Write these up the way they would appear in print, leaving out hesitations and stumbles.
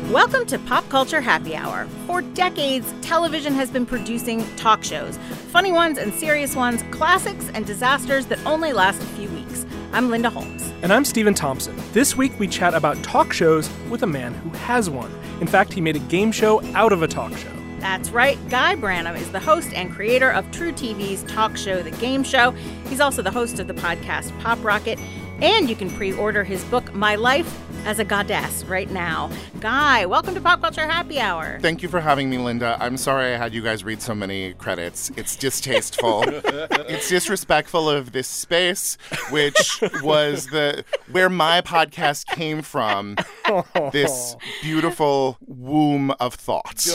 Welcome to Pop Culture Happy Hour. For decades, television has been producing talk shows. Funny ones and serious ones, classics and disasters that only last a few weeks. I'm Linda Holmes. And I'm Stephen Thompson. This week we chat about talk shows with a man who has one. In fact, he made a game show out of a talk show. That's right. Guy Branum is the host and creator of True TV's talk show, The Game Show. He's also the host of the podcast Pop Rocket. And you can pre-order his book, My Life as a Goddess, right now. Guy, welcome to Pop Culture Happy Hour. Thank you for having me, Linda. I'm sorry I had you guys read so many credits. It's distasteful. It's disrespectful of this space, which was where my podcast came from. This beautiful womb of thoughts.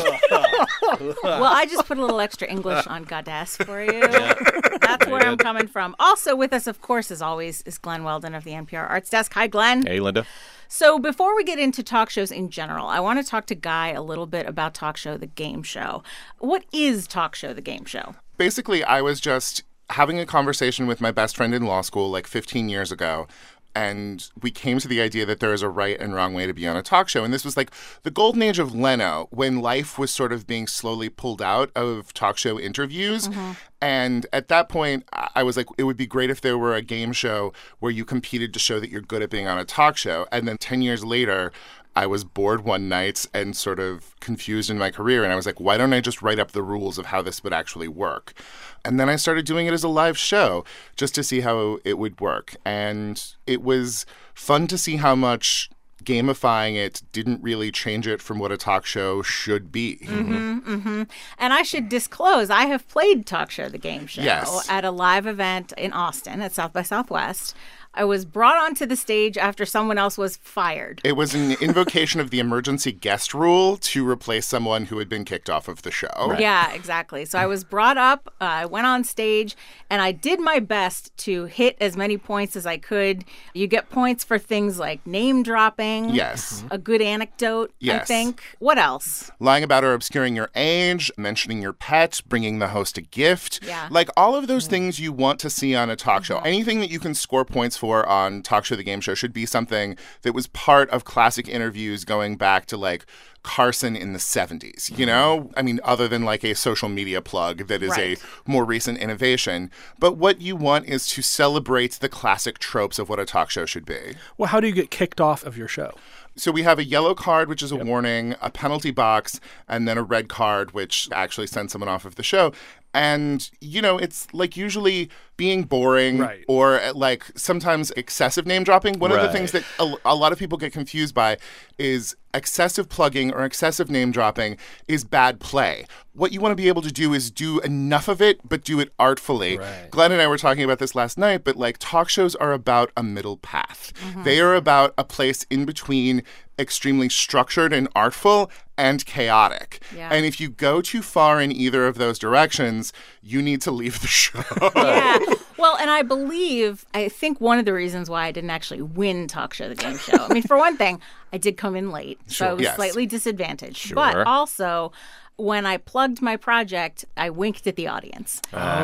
Well, I just put a little extra English on Goddess for you. That's where I'm coming from. Also with us, of course, as always, is Glenn Weldon of the NPR Arts Desk. Hi, Glenn. Hey, Linda. So before we get into talk shows in general, I want to talk to Guy a little bit about talk show, The Game Show. What is talk show, The Game Show? Basically, I was just having a conversation with my best friend in law school like 15 years ago. And we came to the idea that there is a right and wrong way to be on a talk show. And this was like the golden age of Leno, when life was sort of being slowly pulled out of talk show interviews. Mm-hmm. And at that point, I was like, it would be great if there were a game show where you competed to show that you're good at being on a talk show. And then 10 years later, I was bored one night and sort of confused in my career. And I was like, why don't I just write up the rules of how this would actually work? And then I started doing it as a live show just to see how it would work. And it was fun to see how much gamifying it didn't really change it from what a talk show should be. Mm-hmm, mm-hmm. And I should disclose, I have played Talk Show, The Game Show at a live event in Austin at South by Southwest. I was brought onto the stage after someone else was fired. It was an invocation of the emergency guest rule to replace someone who had been kicked off of the show. Right. Yeah, exactly. So I was brought up, I went on stage, and I did my best to hit as many points as I could. You get points for things like name dropping. Yes. A good anecdote, yes. I think. What else? Lying about or obscuring your age, mentioning your pet, bringing the host a gift. Yeah. Like all of those things you want to see on a talk show. Anything that you can score points for on Talk Show, The Game Show should be something that was part of classic interviews going back to like Carson in the 70s, you know? I mean, other than like a social media plug that is a more recent innovation. But what you want is to celebrate the classic tropes of what a talk show should be. Well, how do you get kicked off of your show? So we have a yellow card, which is a warning, a penalty box, and then a red card, which actually sends someone off of the show. And, you know, it's like usually being boring or like sometimes excessive name dropping. One of the things that a lot of people get confused by is excessive plugging or excessive name dropping is bad play. What you want to be able to do is do enough of it, but do it artfully. Right. Glenn and I were talking about this last night, but like talk shows are about a middle path. Mm-hmm. They are about a place in between extremely structured and artful and chaotic. Yeah. And if you go too far in either of those directions, you need to leave the show. Yeah. Well, and I think one of the reasons why I didn't actually win Talk Show, The Game Show, I mean, for one thing, I did come in late, so I was slightly disadvantaged. Sure. But also, when I plugged my project, I winked at the audience.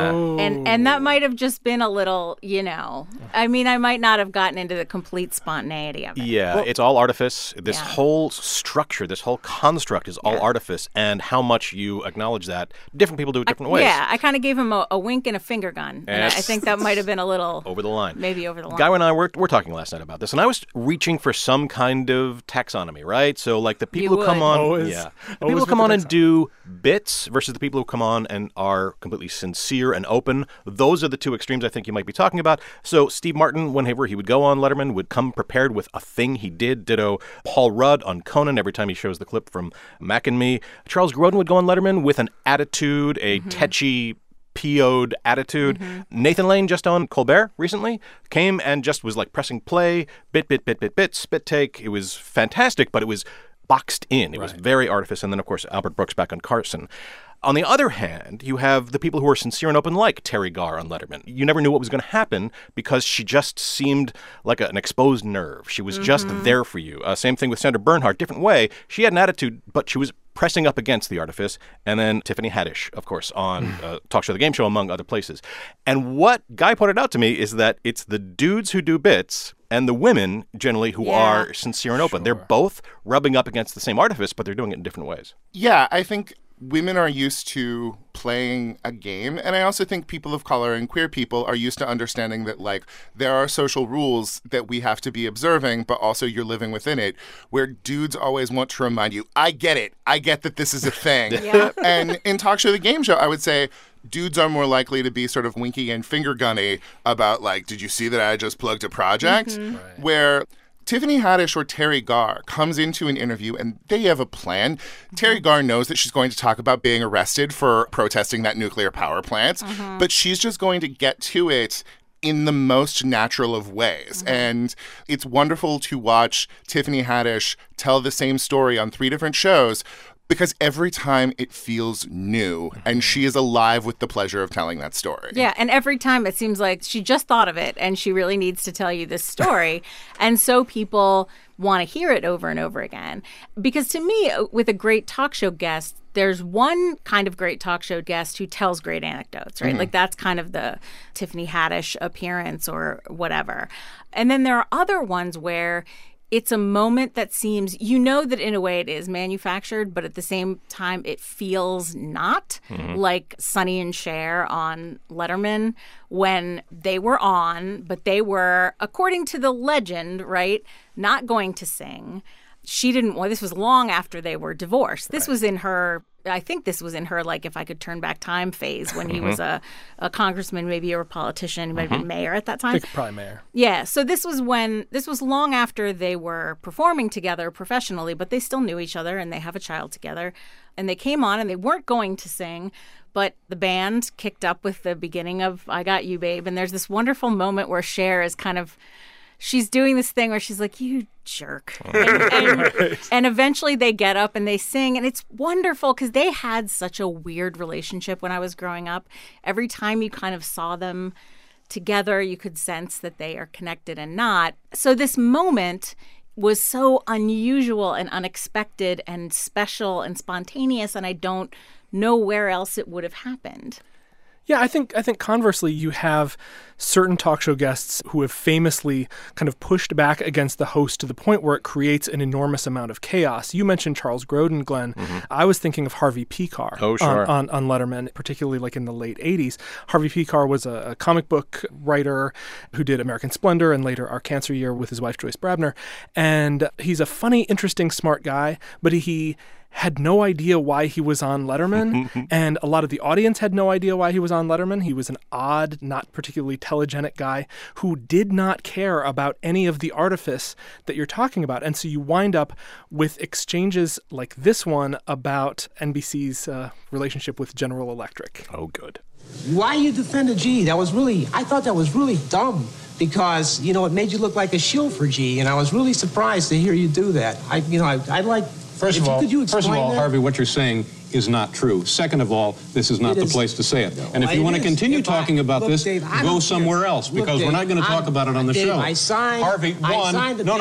And that might have just been a little, you know, I mean, I might not have gotten into the complete spontaneity of it. Yeah, it's all artifice. This whole structure, this whole construct is all artifice. And how much you acknowledge that, different people do it different ways. Yeah, I kind of gave him a wink and a finger gun. And I think that might have been a little... over the line. Maybe over the line. Guy and I were talking last night about this, and I was reaching for some kind of taxonomy, right? So, like, the people who come on... the people who come on and do bits versus the people who come on and are completely sincere and open. Those are the two extremes I think you might be talking about. So Steve Martin, whenever he would go on Letterman, would come prepared with a thing he did. Ditto Paul Rudd on Conan every time he shows the clip from Mac and Me. Charles Grodin would go on Letterman with an attitude, a tetchy, PO'd attitude. Mm-hmm. Nathan Lane, just on Colbert recently, came and just was like pressing play, bit, spit take. It was fantastic, but it was boxed in. It was very artificial. And then, of course, Albert Brooks back on Carson. On the other hand, you have the people who are sincere and open, like Terry Garr on Letterman. You never knew what was going to happen because she just seemed like an exposed nerve. She was just there for you. Same thing with Sandra Bernhard, different way. She had an attitude, but she was pressing up against the artifice. And then Tiffany Haddish, of course, on Talk Show, The Game Show, among other places. And what Guy pointed out to me is that it's the dudes who do bits and the women, generally, who are sincere and open. Sure. They're both rubbing up against the same artifice, but they're doing it in different ways. Yeah, I think women are used to playing a game. And I also think people of color and queer people are used to understanding that, like, there are social rules that we have to be observing, but also you're living within it, where dudes always want to remind you, I get it. I get that this is a thing. And in Talk Show the Game Show, I would say dudes are more likely to be sort of winky and finger gunny about, like, did you see that I just plugged a project? Mm-hmm. Right. Where Tiffany Haddish or Terry Garr comes into an interview and they have a plan. Mm-hmm. Terry Garr knows that she's going to talk about being arrested for protesting that nuclear power plant, mm-hmm. but she's just going to get to it in the most natural of ways. Mm-hmm. And it's wonderful to watch Tiffany Haddish tell the same story on 3 different shows, because every time it feels new, and she is alive with the pleasure of telling that story. Yeah, and every time it seems like she just thought of it and she really needs to tell you this story. And so people want to hear it over and over again. Because to me, with a great talk show guest, there's one kind of great talk show guest who tells great anecdotes, right? Mm-hmm. Like that's kind of the Tiffany Haddish appearance or whatever. And then there are other ones where it's a moment that seems, you know that in a way it is manufactured, but at the same time it feels not, mm-hmm. like Sonny and Cher on Letterman when they were on, but they were, according to the legend, right, not going to sing. She didn't want, this was long after they were divorced. This was in her, I think this was in her, like, if I could turn back time phase when he was a congressman, maybe, or a politician. He might have been mayor at that time. I think probably mayor. Yeah. So this was long after they were performing together professionally, but they still knew each other and they have a child together. And they came on and they weren't going to sing, but the band kicked up with the beginning of I Got You, Babe. And there's this wonderful moment where Cher is kind of, she's doing this thing where she's like, you jerk. And eventually they get up and they sing. And it's wonderful because they had such a weird relationship when I was growing up. Every time you kind of saw them together, you could sense that they are connected and not. So this moment was so unusual and unexpected and special and spontaneous. And I don't know where else it would have happened. Yeah, I think conversely, you have certain talk show guests who have famously kind of pushed back against the host to the point where it creates an enormous amount of chaos. You mentioned Charles Grodin, Glenn. Mm-hmm. I was thinking of Harvey Pekar on Letterman, particularly like in the late 80s. Harvey Pekar was a comic book writer who did American Splendor and later Our Cancer Year with his wife Joyce Brabner. And he's a funny, interesting, smart guy, but he had no idea why he was on Letterman, and a lot of the audience had no idea why he was on Letterman. He was an odd, not particularly telegenic guy who did not care about any of the artifice that you're talking about. And so you wind up with exchanges like this one about NBC's relationship with General Electric. Oh, good. Why you defended GE? I thought that was really dumb because, you know, it made you look like a shill for GE, and I was really surprised to hear you do that. I'd like... First of all, Harvey, what you're saying is not true. Second of all, this is not the place to say it. And if you want to continue talking about this, go somewhere else, because we're not going to talk about it on the show. Harvey, one,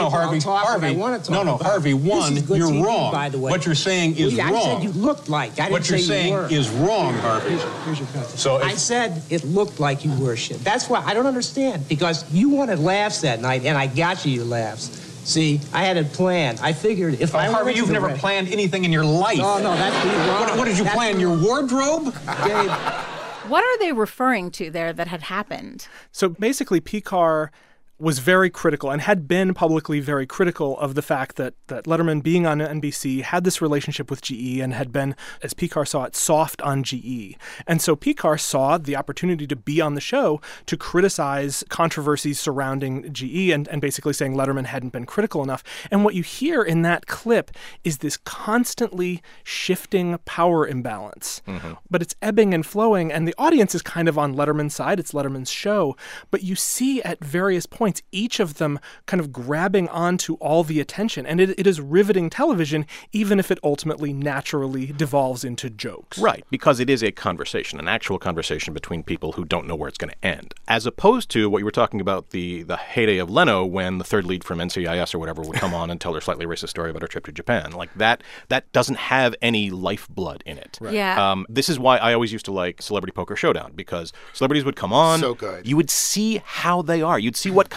Harvey, one, you're wrong. What you're saying is wrong. I said you looked like. I didn't say you were. What you're saying is wrong, Harvey. Here's your question. So I said it looked like you were shit. That's why I don't understand, because you wanted laughs that night, and I got you your laughs. See, I had it planned. I figured if I were Harvey, you've never planned anything in your life. No, that's wrong. What did you plan? Your wardrobe? Dave. What are they referring to there that had happened? So basically, Pekar was very critical and had been publicly very critical of the fact that Letterman, being on NBC, had this relationship with GE and had been, as Pekar saw it, soft on GE. And so Pekar saw the opportunity to be on the show to criticize controversies surrounding GE and basically saying Letterman hadn't been critical enough. And what you hear in that clip is this constantly shifting power imbalance. Mm-hmm. But it's ebbing and flowing, and the audience is kind of on Letterman's side. It's Letterman's show. But you see at various points each of them kind of grabbing onto all the attention. And it is riveting television, even if it ultimately naturally devolves into jokes. Right, because it is a conversation, an actual conversation between people who don't know where it's going to end. As opposed to what you were talking about, the heyday of Leno, when the third lead from NCIS or whatever would come on and tell their slightly racist story about her trip to Japan. Like that doesn't have any lifeblood in it. Right. Yeah. This is why I always used to like Celebrity Poker Showdown, because celebrities would come on. So good. You would see how they are. You'd see what kind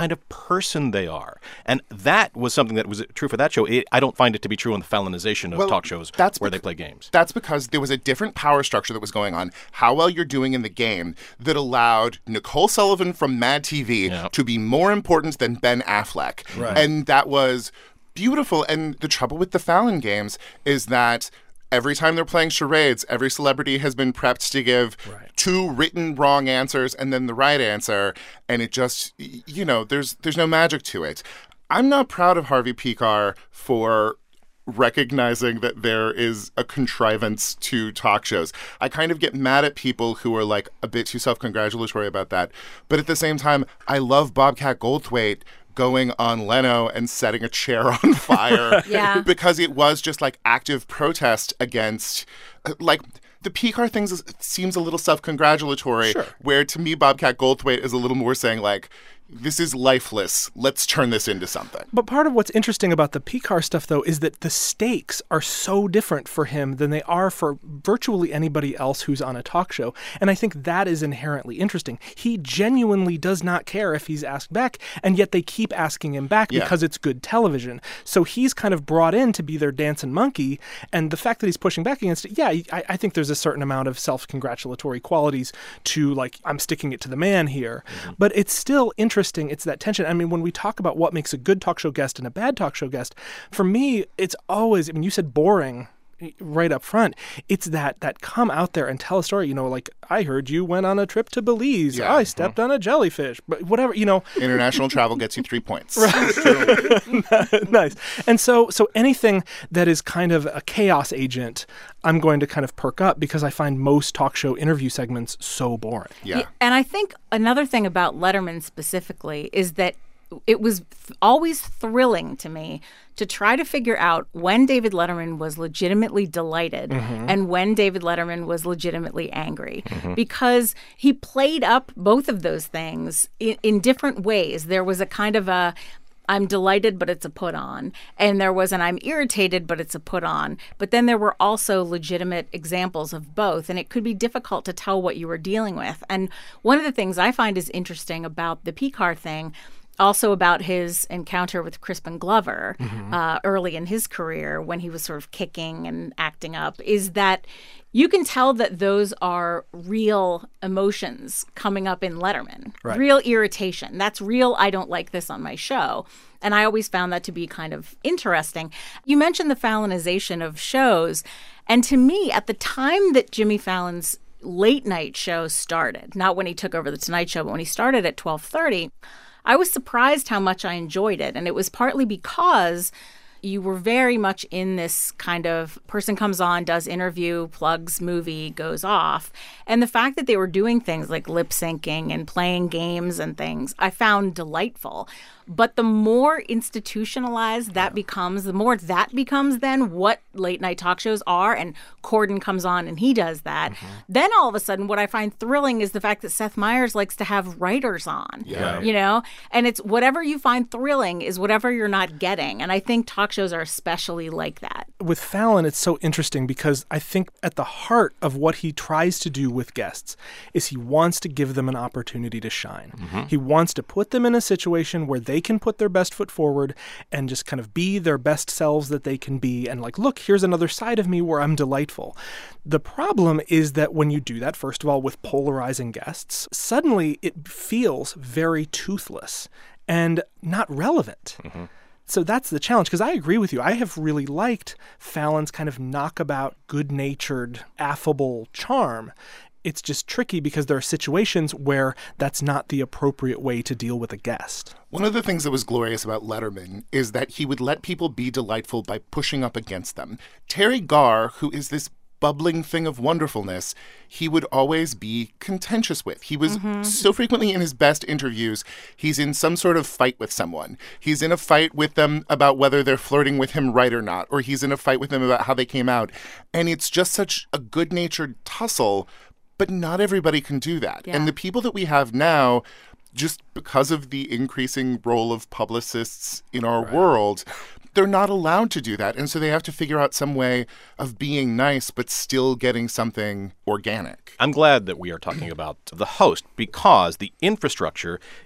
kind of person they are. And that was something that was true for that show. I don't find it to be true on the Fallonization of talk shows where they play games. That's because there was a different power structure that was going on, how well you're doing in the game, that allowed Nicole Sullivan from Mad TV to be more important than Ben Affleck. Right. And that was beautiful. And the trouble with the Fallon games is that every time they're playing charades, every celebrity has been prepped to give two written wrong answers and then the right answer. And it just, there's no magic to it. I'm not proud of Harvey Pekar for recognizing that there is a contrivance to talk shows. I kind of get mad at people who are like a bit too self-congratulatory about that. But at the same time, I love Bobcat Goldthwait going on Leno and setting a chair on fire because it was just like active protest against like the Pekar thing seems a little self-congratulatory, where to me Bobcat Goldthwait is a little more saying like, this is lifeless. Let's turn this into something. But part of what's interesting about the Pekar stuff, though, is that the stakes are so different for him than they are for virtually anybody else who's on a talk show. And I think that is inherently interesting. He genuinely does not care if he's asked back, and yet they keep asking him back because it's good television. So he's kind of brought in to be their dancing monkey, and the fact that he's pushing back against it, I think there's a certain amount of self-congratulatory qualities to, like, I'm sticking it to the man here. Mm-hmm. But it's still interesting. It's that tension. I mean, when we talk about what makes a good talk show guest and a bad talk show guest, for me, it's always, you said boring right up front. It's that come out there and tell a story. Like, I heard you went on a trip to Belize. Yeah. I stepped on a jellyfish. But whatever, International travel gets you 3 points. Right. Nice. And so anything that is kind of a chaos agent, I'm going to kind of perk up because I find most talk show interview segments so boring. Yeah. And I think another thing about Letterman specifically is that it was always thrilling to me to try to figure out when David Letterman was legitimately delighted and when David Letterman was legitimately angry, because he played up both of those things in different ways. There was a kind of a I'm delighted, but it's a put on. And there was an I'm irritated, but it's a put on. But then there were also legitimate examples of both. And it could be difficult to tell what you were dealing with. And one of the things I find is interesting about the Pekar thing, also about his encounter with Crispin Glover early in his career when he was sort of kicking and acting up, is that you can tell that those are real emotions coming up in Letterman. Right. Real irritation. That's real, I don't like this on my show. And I always found that to be kind of interesting. You mentioned the Fallonization of shows. And to me, at the time that Jimmy Fallon's late night show started, not when he took over The Tonight Show, but when he started at 12:30, I was surprised how much I enjoyed it. And it was partly because you were very much in this kind of person comes on, does interview, plugs movie, goes off. And the fact that they were doing things like lip syncing and playing games and things, I found delightful. But the more institutionalized that becomes, the more that becomes then what late night talk shows are, and Corden comes on and he does that, then all of a sudden what I find thrilling is the fact that Seth Meyers likes to have writers on, and it's whatever you find thrilling is whatever you're not getting. And I think talk shows are especially like that. With Fallon, it's so interesting because I think at the heart of what he tries to do with guests is he wants to give them an opportunity to shine. He wants to put them in a situation where they can put their best foot forward and just kind of be their best selves that they can be. And like, look, here's another side of me where I'm delightful. The problem is that when you do that, first of all, with polarizing guests, suddenly it feels very toothless and not relevant. So that's the challenge, because I agree with you. I have really liked Fallon's kind of knockabout, good-natured, affable charm. It's just tricky because there are situations where that's not the appropriate way to deal with a guest. One of the things that was glorious about Letterman is that he would let people be delightful by pushing up against them. Terry Garr, who is this bubbling thing of wonderfulness, he would always be contentious with. He was so frequently in his best interviews, he's in some sort of fight with someone. He's in a fight with them about whether they're flirting with him right or not, or he's in a fight with them about how they came out. And it's just such a good-natured tussle, but not everybody can do that. Yeah. And the people that we have now, just because of the increasing role of publicists in our world, they're not allowed to do that. And so they have to figure out some way of being nice, but still getting something organic. I'm glad that we are talking about the host because the infrastructure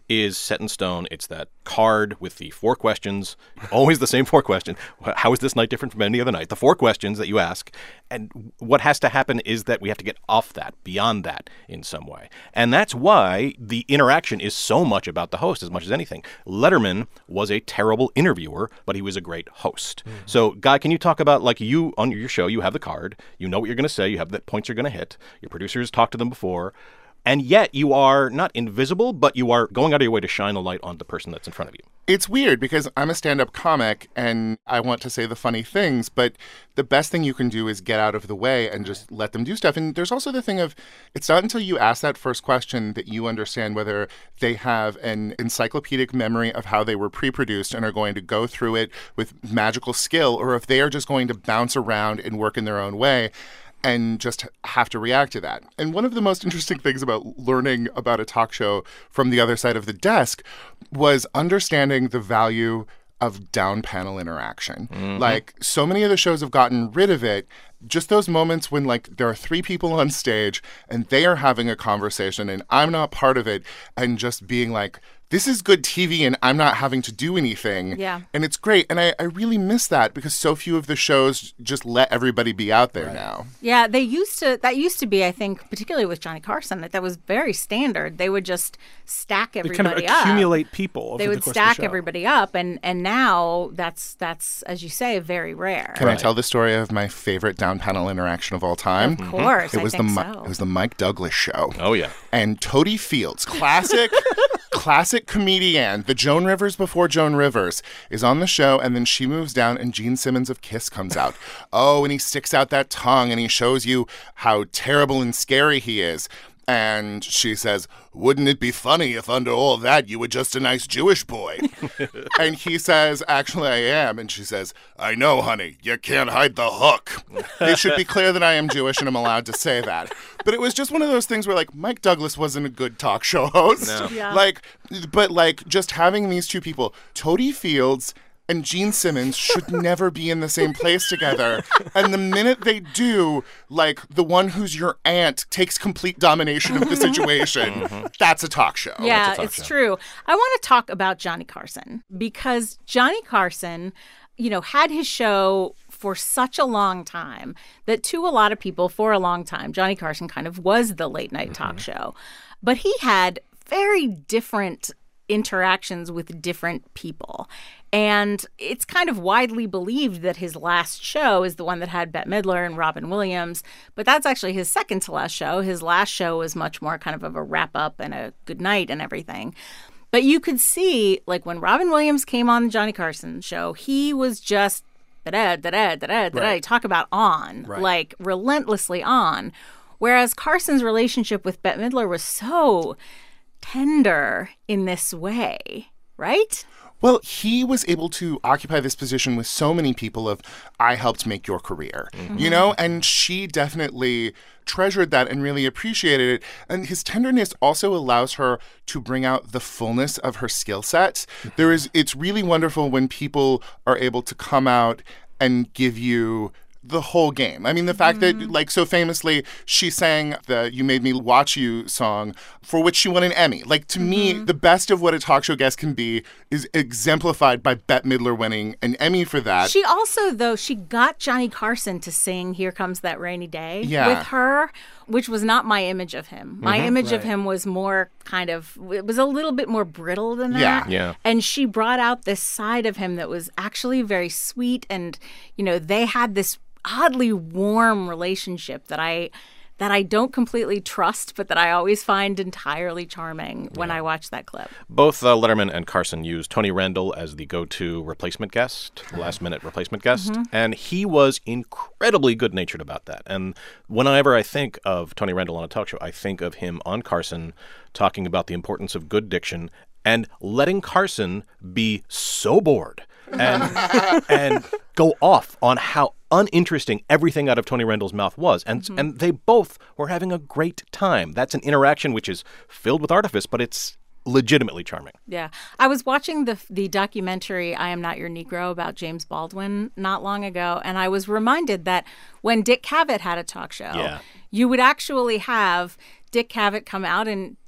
is set in stone. It's that card with the 4 questions, always the same 4 questions. How is this night different from any other night? The 4 questions that you ask. And what has to happen is that we have to get off that, beyond that in some way. And that's why the interaction is so much about the host as much as anything. Letterman was a terrible interviewer, but he was a great host. Mm-hmm. So, Guy, can you talk about, like, you on your show, you have the card, you know what you're going to say, you have the points you're going to hit, your producers talked to them before, and yet you are not invisible, but you are going out of your way to shine a light on the person that's in front of you. It's weird because I'm a stand-up comic and I want to say the funny things, but the best thing you can do is get out of the way and just let them do stuff. And there's also the thing of, it's not until you ask that first question that you understand whether they have an encyclopedic memory of how they were pre-produced and are going to go through it with magical skill, or if they are just going to bounce around and work in their own way and just have to react to that. And one of the most interesting things about learning about a talk show from the other side of the desk was understanding the value of down panel interaction. Mm-hmm. Like, so many of the shows have gotten rid of it. Just those moments when, like, there are 3 people on stage and they are having a conversation and I'm not part of it, and just being like, this is good TV and I'm not having to do anything. Yeah. And it's great. And I really miss that because so few of the shows just let everybody be out there now. Yeah, that used to be, I think, particularly with Johnny Carson, that was very standard. They would just stack everybody up. They kind of accumulate people over They would the course stack of the show. everybody up. And now that's, as you say, very rare. Can I tell the story of my favorite down panel interaction of all time? Of course, It was I think so. It was the Mike Douglas show. Oh, yeah. And Toady Fields, classic comedian, the Joan Rivers before Joan Rivers, is on the show, and then she moves down and Gene Simmons of Kiss comes out. Oh, and he sticks out that tongue and he shows you how terrible and scary he is. And she says, wouldn't it be funny if under all that you were just a nice Jewish boy? And he says, actually, I am. And she says, I know, honey, you can't hide the hook. It should be clear that I am Jewish and I'm allowed to say that. But it was just one of those things where, like, Mike Douglas wasn't a good talk show host. No. Yeah. But just having these 2 people, Toady Fields and Gene Simmons, should never be in the same place together. And the minute they do, like, the one who's your aunt takes complete domination of the situation, that's a talk show. Yeah, it's true. I want to talk about Johnny Carson because Johnny Carson, had his show for such a long time that to a lot of people for a long time, Johnny Carson kind of was the late night talk show. But he had very different interactions with different people. And it's kind of widely believed that his last show is the one that had Bette Midler and Robin Williams, but that's actually his second to last show. His last show was much more kind of a wrap-up and a good night and everything. But you could see, like, when Robin Williams came on the Johnny Carson show, he was just talk about on, like, relentlessly on. Whereas Carson's relationship with Bette Midler was so tender in this way, right? Well, he was able to occupy this position with so many people of, I helped make your career, and she definitely treasured that and really appreciated it. And his tenderness also allows her to bring out the fullness of her skill set. It's really wonderful when people are able to come out and give you the whole game. I mean, the fact that, like, so famously, she sang the You Made Me Watch You song, for which she won an Emmy. Like, to me, the best of what a talk show guest can be is exemplified by Bette Midler winning an Emmy for that. She also, though, she got Johnny Carson to sing Here Comes That Rainy Day with her, which was not my image of him. My image of him was more it was a little bit more brittle than that. Yeah. And she brought out this side of him that was actually very sweet. And, they had this oddly warm relationship that I don't completely trust, but that I always find entirely charming when I watch that clip. Both Letterman and Carson used Tony Randall as the go-to replacement guest, last-minute replacement guest, and he was incredibly good-natured about that. And whenever I think of Tony Randall on a talk show, I think of him on Carson talking about the importance of good diction and letting Carson be so bored and go off on how uninteresting everything out of Tony Randall's mouth was. And they both were having a great time. That's an interaction which is filled with artifice, but it's legitimately charming. Yeah. I was watching the documentary I Am Not Your Negro about James Baldwin not long ago, and I was reminded that when Dick Cavett had a talk show, you would actually have Dick Cavett come out and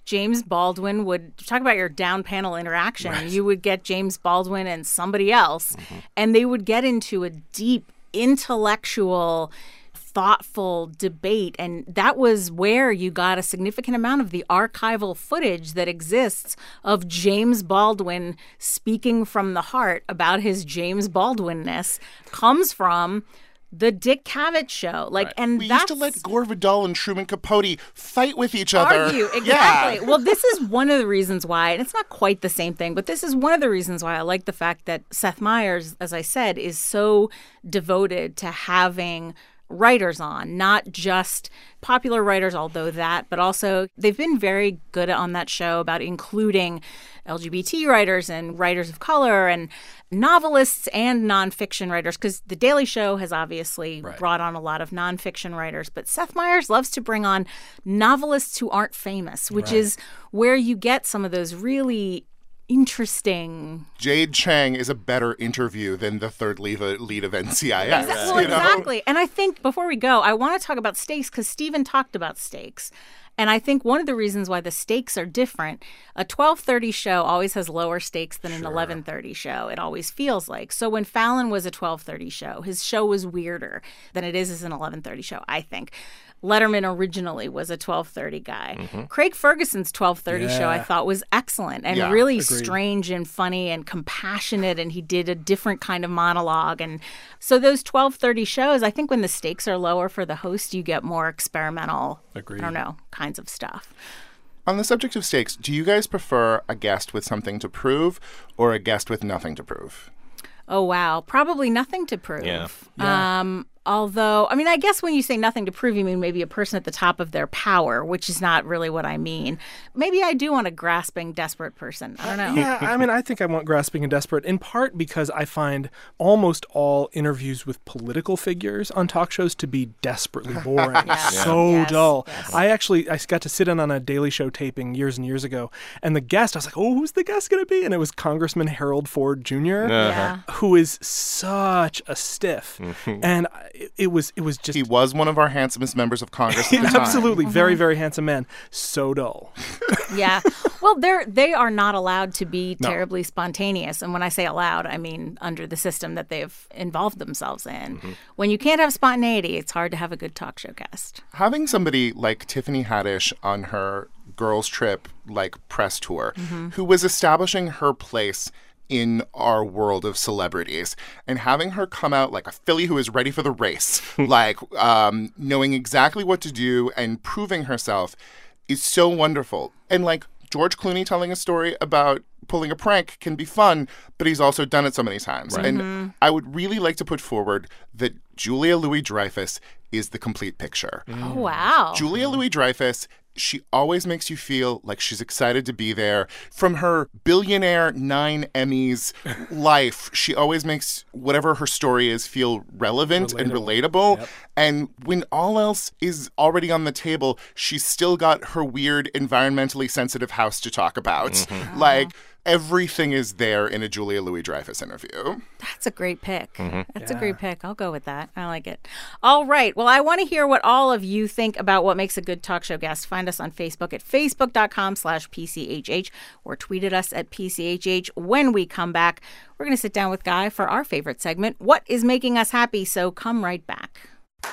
James Baldwin would talk about your down panel interaction. Right. You would get James Baldwin and somebody else, and they would get into a deep intellectual, thoughtful debate. And that was where you got a significant amount of the archival footage that exists of James Baldwin speaking from the heart about his James Baldwin-ness comes from the Dick Cavett show. And we used to let Gore Vidal and Truman Capote fight with each other. Argue, exactly. Yeah. Well, this is one of the reasons why, and it's not quite the same thing, but this is one of the reasons why I like the fact that Seth Meyers, as I said, is so devoted to having writers on, not just popular writers, but also they've been very good on that show about including LGBT writers and writers of color and novelists and nonfiction writers, because The Daily Show has obviously brought on a lot of nonfiction writers, but Seth Meyers loves to bring on novelists who aren't famous, which is where you get some of those really interesting. Jade Chang is a better interview than the third lead of NCIS. Exactly. And I think before we go, I want to talk about stakes because Stephen talked about stakes. And I think one of the reasons why the stakes are different, a 12:30 show always has lower stakes than an 11:30 show. It always feels like. So when Fallon was a 12:30 show, his show was weirder than it is as an 11:30 show, I think. Letterman originally was a 12:30 guy. Craig Ferguson's 12:30 show I thought was excellent and really strange and funny and compassionate, and he did a different kind of monologue. And so those 12:30 shows, I think when the stakes are lower for the host, you get more experimental, kinds of stuff. On the subject of stakes, do you guys prefer a guest with something to prove or a guest with nothing to prove? Oh, wow. Probably nothing to prove. Yeah. Although, I mean, I guess when you say nothing to prove, you mean maybe a person at the top of their power, which is not really what I mean. Maybe I do want a grasping, desperate person. I don't know. Yeah, I mean, I think I want grasping and desperate, in part because I find almost all interviews with political figures on talk shows to be desperately boring. Dull. Yes. I got to sit in on a Daily Show taping years and years ago, and the guest, I was like, oh, who's the guest going to be? And it was Congressman Harold Ford Jr., who is such a stiff. And it was just... He was one of our handsomest members of Congress at the time. Absolutely. Very, very handsome man. So dull. Yeah. Well, they are not allowed to be terribly spontaneous. And when I say allowed, I mean under the system that they've involved themselves in. When you can't have spontaneity, it's hard to have a good talk show guest. Having somebody like Tiffany Haddish on her Girls Trip press tour, who was establishing her place in our world of celebrities, and having her come out like a filly who is ready for the race, knowing exactly what to do and proving herself is so wonderful. And George Clooney telling a story about pulling a prank can be fun, but he's also done it so many times. Right. And I would really like to put forward that Julia Louis-Dreyfus is the complete picture. Oh, wow. Julia Louis-Dreyfus, she always makes you feel like she's excited to be there. From her billionaire 9 Emmys life, she always makes whatever her story is feel relevant and relatable. Yep. And when all else is already on the table, she's still got her weird environmentally sensitive house to talk about. Everything is there in a Julia Louis-Dreyfus interview. That's a great pick. That's a great pick. I'll go with that. I like it. All right. Well, I want to hear what all of you think about what makes a good talk show guest. Find us on Facebook at facebook.com/PCHH or tweet at us at PCHH. When we come back, we're going to sit down with Guy for our favorite segment, What is Making Us Happy? So come right back.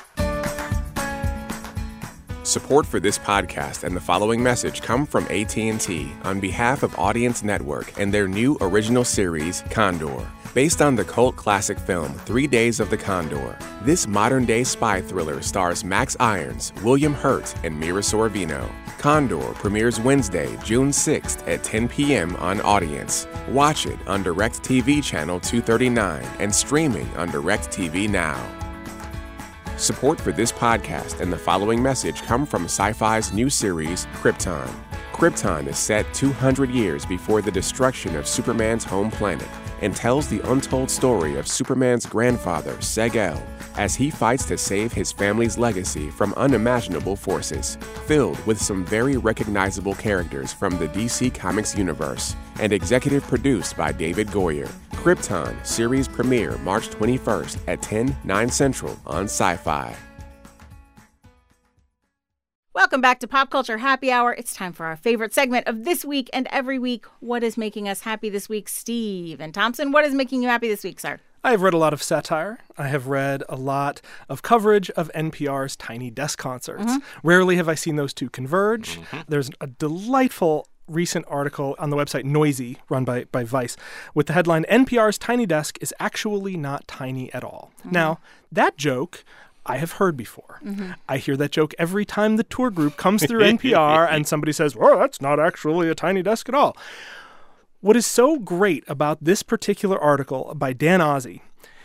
Support for this podcast and the following message come from AT&T on behalf of Audience Network and their new original series, Condor. Based on the cult classic film 3 Days of the Condor, this modern-day spy thriller stars Max Irons, William Hurt, and Mira Sorvino. Condor premieres Wednesday, June 6th at 10 p.m. on Audience. Watch it on DirecTV Channel 239 and streaming on DirecTV Now. Support for this podcast and the following message come from Sci-Fi's new series, Krypton. Krypton is set 200 years before the destruction of Superman's home planet and tells the untold story of Superman's grandfather, Seg-El, as he fights to save his family's legacy from unimaginable forces, filled with some very recognizable characters from the DC Comics universe, and executive produced by David Goyer. Krypton series premiere March 21st at 10, 9 Central on Sci-Fi. Welcome back to Pop Culture Happy Hour. It's time for our favorite segment of this week and every week. What is making us happy this week? Stephen Thompson, what is making you happy this week, sir? I have read a lot of satire. I have read a lot of coverage of NPR's Tiny Desk concerts. Mm-hmm. Rarely have I seen those two converge. Mm-hmm. There's a delightful recent article on the website Noisy, run by Vice, with the headline, NPR's Tiny Desk is actually not tiny at all. Mm-hmm. Now, that joke I have heard before. Mm-hmm. I hear that joke every time the tour group comes through NPR and somebody says, well, that's not actually a tiny desk at all. What is so great about this particular article by Dan Ozzie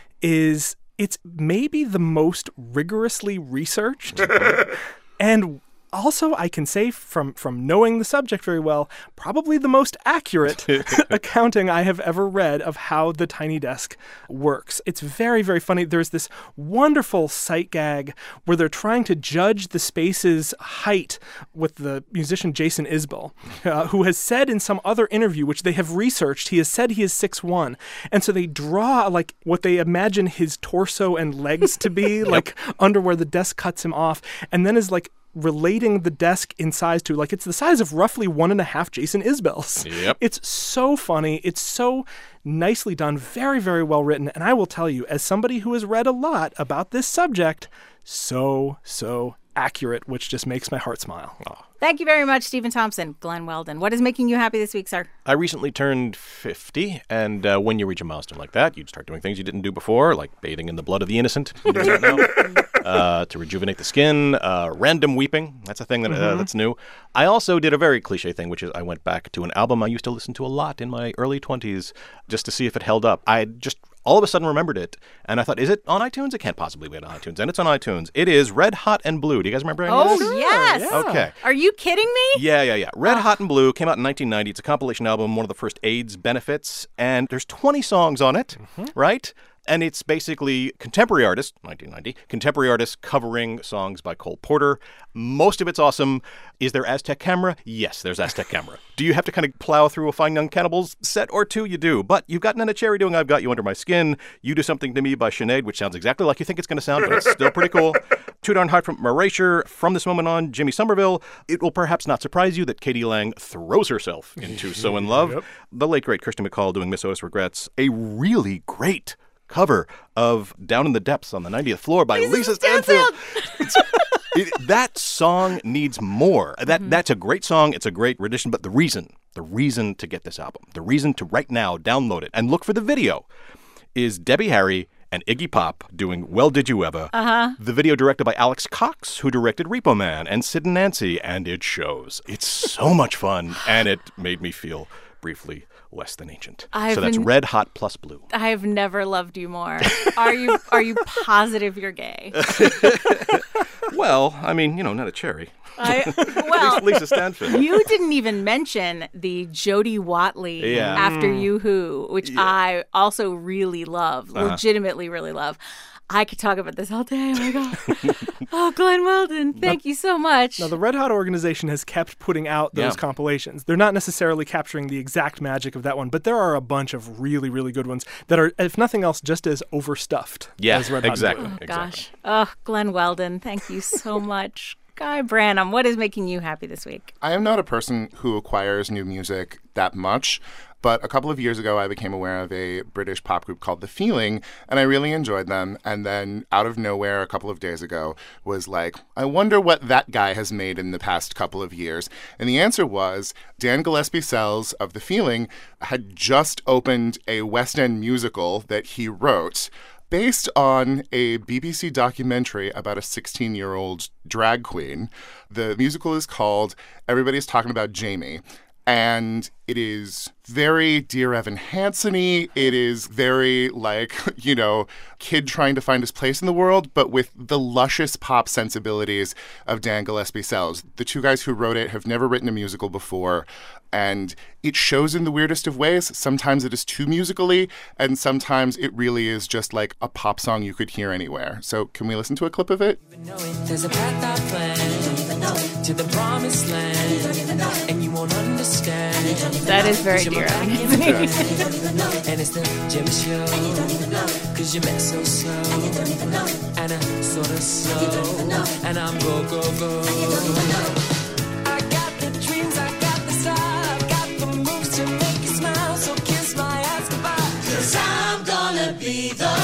is it's maybe the most rigorously researched and also, I can say from knowing the subject very well, probably the most accurate accounting I have ever read of how the Tiny Desk works. It's very, very funny. There's this wonderful sight gag where they're trying to judge the space's height with the musician Jason Isbell, who has said in some other interview, which they have researched, he has said he is 6'1". And so they draw like what they imagine his torso and legs to be, like under where the desk cuts him off, and then is like relating the desk in size to, like, it's the size of roughly 1.5 Jason Isbells. Yep. It's so funny. It's so nicely done. Very, very well written. And I will tell you, as somebody who has read a lot about this subject, so accurate, which just makes my heart smile. Oh. Thank you very much, Stephen Thompson. Glenn Weldon, what is making you happy this week, sir? I recently turned 50, and when you reach a milestone like that, you start doing things you didn't do before, like bathing in the blood of the innocent. You do that now. To rejuvenate the skin, random weeping. That's a thing that that's new. I also did a very cliche thing, which is I went back to an album I used to listen to a lot in my early 20s just to see if it held up. I just all of a sudden remembered it, and I thought, is it on iTunes? It can't possibly be on iTunes. And it's on iTunes. It is Red Hot and Blue. Do you guys remember any of this? Oh, yes. Yeah. Okay. Are you kidding me? Yeah. Red Hot and Blue came out in 1990. It's a compilation album, one of the first AIDS benefits, and there's 20 songs on it, right? And it's basically contemporary artists, 1990, contemporary artists covering songs by Cole Porter. Most of it's awesome. Is there Aztec Camera? Yes, there's Aztec Camera. Do you have to kind of plow through a Fine Young Cannibals set or two? You do. But you've got Nana Cherry doing I've Got You Under My Skin. You Do Something to Me by Sinead, which sounds exactly like you think it's going to sound, but it's still pretty cool. Too Darn Hard from Erasure. From This Moment On, Jimmy Somerville. It will perhaps not surprise you that Katie Lang throws herself into So In Love. Yep. The late, great Kirsty MacColl doing Miss Otis Regrets. A really great cover of Down in the Depths on the 90th Floor by Lisa Stanfield. That song needs more. That's a great song. It's a great rendition. But the reason to get this album, the reason to right now download it and look for the video is Debbie Harry and Iggy Pop doing Well Did You Ever. The video directed by Alex Cox, who directed Repo Man and Sid and Nancy, and it shows. It's so much fun, and it made me feel briefly less than ancient. So that's Red Hot plus Blue. I have never loved you more. Are you positive you're gay? Well, I mean, not a cherry. Lisa Stanfield. You didn't even mention the Jody Watley After You Who, which I also really love, legitimately really love. I could talk about this all day. Oh, my God. Oh, Glenn Weldon, thank you so much. Now, the Red Hot organization has kept putting out those compilations. They're not necessarily capturing the exact magic of that one, but there are a bunch of really, really good ones that are, if nothing else, just as overstuffed as Red Hot. Exactly. Oh, gosh. Oh, Glenn Weldon, thank you so much. Guy Branum, what is making you happy this week? I am not a person who acquires new music that much, but a couple of years ago I became aware of a British pop group called The Feeling, and I really enjoyed them. And then out of nowhere a couple of days ago was like, I wonder what that guy has made in the past couple of years. And the answer was Dan Gillespie Sells of The Feeling had just opened a West End musical that he wrote based on a BBC documentary about a 16-year-old drag queen. The musical is called Everybody's Talking About Jamie. And it is very Dear Evan Hansen-y. It is very, kid trying to find his place in the world, but with the luscious pop sensibilities of Dan Gillespie Sells. The two guys who wrote it have never written a musical before, and it shows in the weirdest of ways. Sometimes it is too musically, and sometimes it really is just like a pop song you could hear anywhere. So can we listen to a clip of it? There's a path I plan to the promised land, and you won't understand. That is very Dear Evan Hansen-y. And it's the Jimmy Show. 'cause you met so slow. And you don't even know. And sort of slow. And you don't even know. And I'm go, go, go. And you don't even know. I got the dreams, I got the style, I got the moves to make you smile. So kiss my ass goodbye. 'Cause I'm gonna be the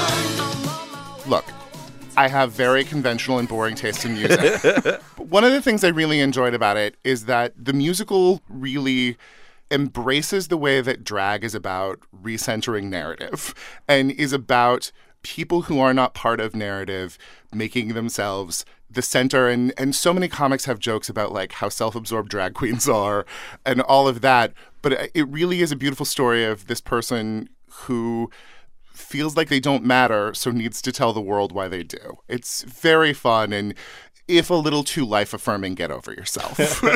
one. Look, I have very conventional and boring taste in music. One of the things I really enjoyed about it is that the musical really embraces the way that drag is about recentering narrative and is about people who are not part of narrative making themselves the center. And so many comics have jokes about like how self-absorbed drag queens are and all of that. But it really is a beautiful story of this person who feels like they don't matter, so needs to tell the world why they do. It's very fun, and if a little too life-affirming, get over yourself.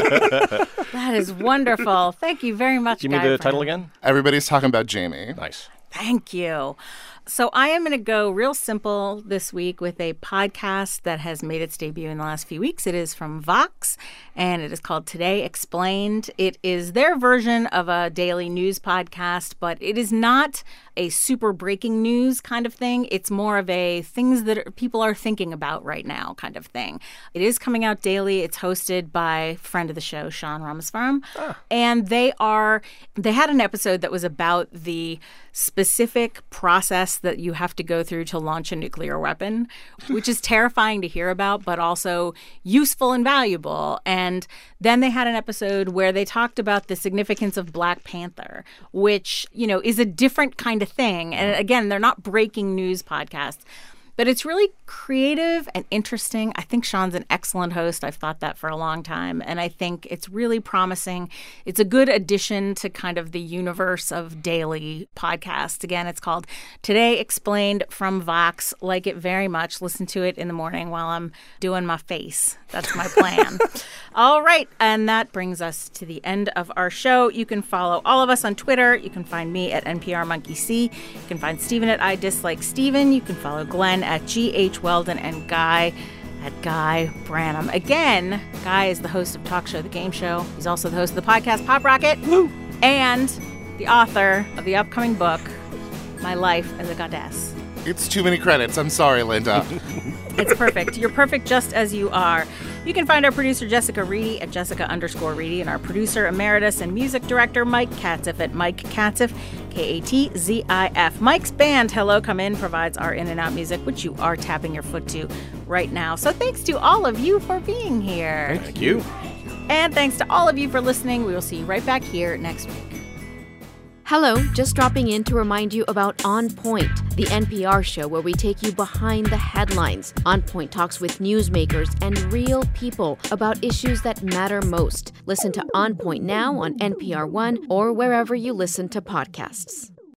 That is wonderful. Thank you very much, Give me the title again. Everybody's talking about Jamie. Nice. Thank you. So I am going to go real simple this week with a podcast that has made its debut in the last few weeks. It is from Vox, and it is called Today Explained. It is their version of a daily news podcast, but it is not a super breaking news kind of thing. It's more of a things that people are thinking about right now kind of thing. It is coming out daily. It's hosted by friend of the show, Sean Ramaswamy. And they had an episode that was about the specific process that you have to go through to launch a nuclear weapon, which is terrifying to hear about, but also useful and valuable. And then they had an episode where they talked about the significance of Black Panther, which, you know, is a different kind of thing. And again, they're not breaking news podcasts. But it's really creative and interesting. I think Sean's an excellent host. I've thought that for a long time. And I think it's really promising. It's a good addition to kind of the universe of daily podcasts. Again, it's called Today Explained from Vox. Like it very much. Listen to it in the morning while I'm doing my face. That's my plan. All right. And that brings us to the end of our show. You can follow all of us on Twitter. You can find me at NPRMonkeyC. You can find Stephen at I Dislike Stephen. You can follow Glenn at G.H. Weldon and Guy at Guy Branum. Again, Guy is the host of Talk Show, The Game Show. He's also the host of the podcast Pop Rocket. Woo! And the author of the upcoming book, My Life as a Goddess. It's too many credits. I'm sorry, Linda. It's perfect. You're perfect just as you are. You can find our producer, Jessica Reedy, at Jessica_Reedy, and our producer, emeritus, and music director, Mike Katzif, at Mike Katzif, Katzif. Mike's band, Hello Come In, provides our in and out music, which you are tapping your foot to right now. So thanks to all of you for being here. Thank you. And thanks to all of you for listening. We will see you right back here next week. Hello, just dropping in to remind you about On Point, the NPR show where we take you behind the headlines. On Point talks with newsmakers and real people about issues that matter most. Listen to On Point now on NPR One or wherever you listen to podcasts.